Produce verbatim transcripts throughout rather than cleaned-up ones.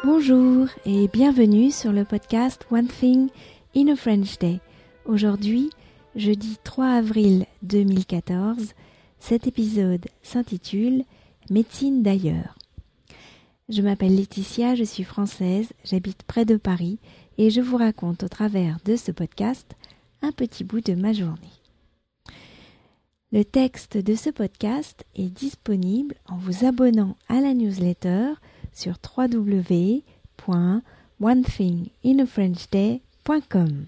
Bonjour et bienvenue sur le podcast One Thing in a French Day. Aujourd'hui, jeudi trois avril deux mille quatorze, cet épisode s'intitule « Médecine d'ailleurs ». Je m'appelle Laetitia, je suis française, j'habite près de Paris et je vous raconte au travers de ce podcast un petit bout de ma journée. Le texte de ce podcast est disponible en vous abonnant à la newsletter sur w w w point one thing in a french day point com.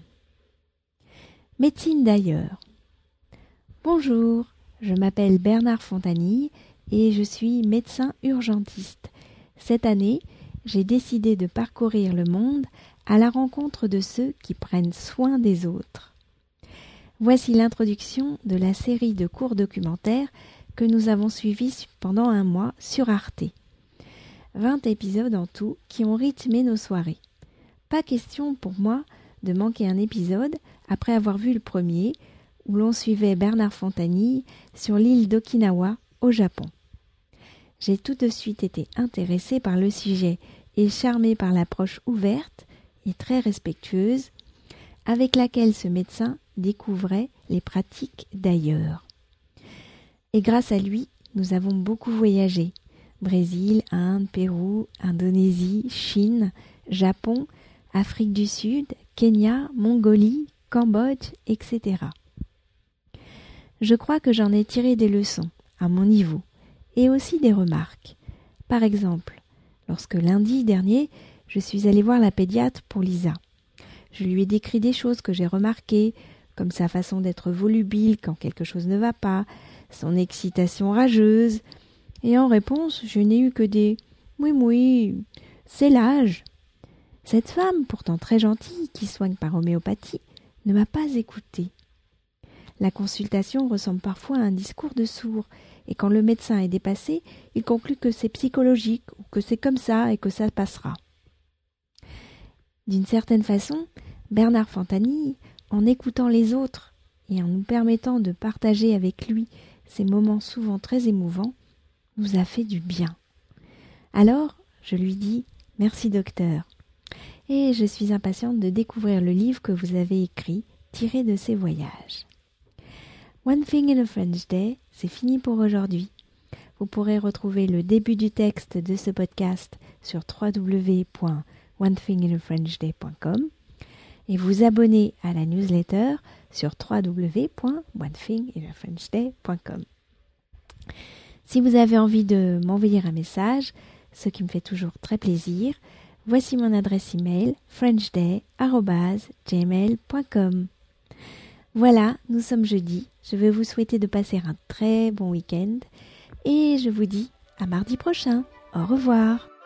Médecine d'ailleurs. Bonjour, je m'appelle Bernard Fontanille et je suis médecin urgentiste. Cette année, j'ai décidé de parcourir le monde à la rencontre de ceux qui prennent soin des autres. Voici l'introduction de la série de courts documentaires que nous avons suivis pendant un mois sur Arte. vingt épisodes en tout qui ont rythmé nos soirées. Pas question pour moi de manquer un épisode après avoir vu le premier où l'on suivait Bernard Fontanille sur l'île d'Okinawa au Japon. J'ai tout de suite été intéressée par le sujet et charmée par l'approche ouverte et très respectueuse avec laquelle ce médecin découvrait les pratiques d'ailleurs. Et grâce à lui, nous avons beaucoup voyagé. Brésil, Inde, Pérou, Indonésie, Chine, Japon, Afrique du Sud, Kenya, Mongolie, Cambodge, et cetera. Je crois que j'en ai tiré des leçons, à mon niveau, et aussi des remarques. Par exemple, lorsque lundi dernier, je suis allée voir la pédiatre pour Lisa. Je lui ai décrit des choses que j'ai remarquées, comme sa façon d'être volubile quand quelque chose ne va pas, son excitation rageuse, et en réponse, je n'ai eu que des « oui, oui, c'est l'âge ». Cette femme, pourtant très gentille, qui soigne par homéopathie, ne m'a pas écoutée. La consultation ressemble parfois à un discours de sourd, et quand le médecin est dépassé, il conclut que c'est psychologique, ou que c'est comme ça et que ça passera. D'une certaine façon, Bernard Fontanille, en écoutant les autres et en nous permettant de partager avec lui ces moments souvent très émouvants, nous a fait du bien. Alors, je lui dis « Merci docteur » et je suis impatiente de découvrir le livre que vous avez écrit, tiré de ces voyages. One Thing in a French Day, c'est fini pour aujourd'hui. Vous pourrez retrouver le début du texte de ce podcast sur w w w point one thing in a french day point com et vous abonner à la newsletter sur w w w point one thing in a french day point com. Si vous avez envie de m'envoyer un message, ce qui me fait toujours très plaisir, voici mon adresse email frenchday arobase gmail point com. Voilà, nous sommes jeudi. Je vais vous souhaiter de passer un très bon week-end et je vous dis à mardi prochain. Au revoir.